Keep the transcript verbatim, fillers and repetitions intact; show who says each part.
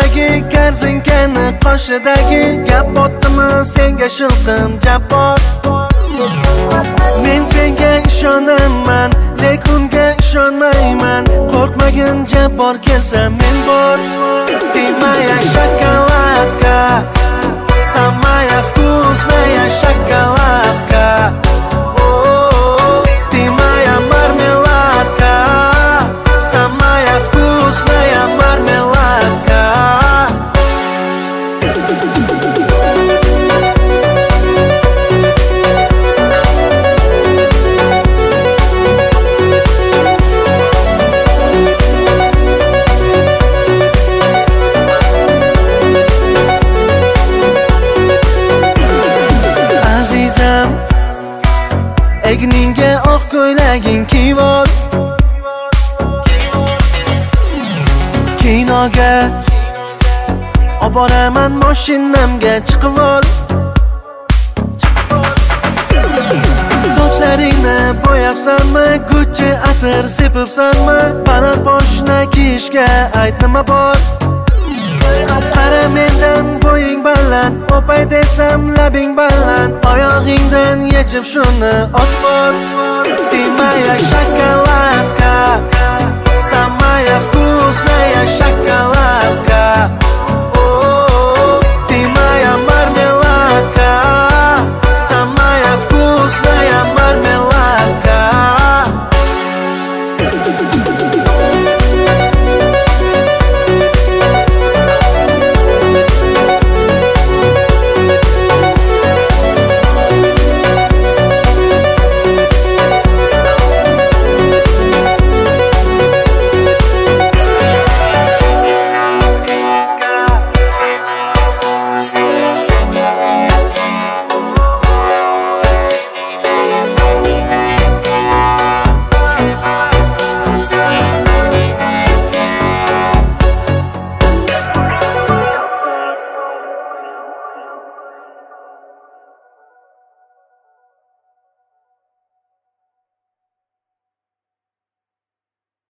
Speaker 1: Ko'zlaridagi korzinkani qoshidagi gap botdimi senga shilqim jabbor. Men senga ishonaman, lekin unga ishonmayman. Qo'rqmagin jabbor kelsa men bor. Ты моя шоколадка, самая вкусная шоколадка. Ты моя мармеладка, самая вкусная мармеладка. Azizam, egningga oq ko'ylaging kiyib ol. Kinoga oboraman, mashinamga chiqib ol. Sochlaringni bo'yabsanmi, Gucci atir sepibsanmi? Baland poshna kiyishga ayt nima bor. Qara mendan bo'ying baland, o'pay desam labing baland. Oyog'ingdan yechib shuni ot bor. Ты моя шоколадка, самая вкусная шоколадка.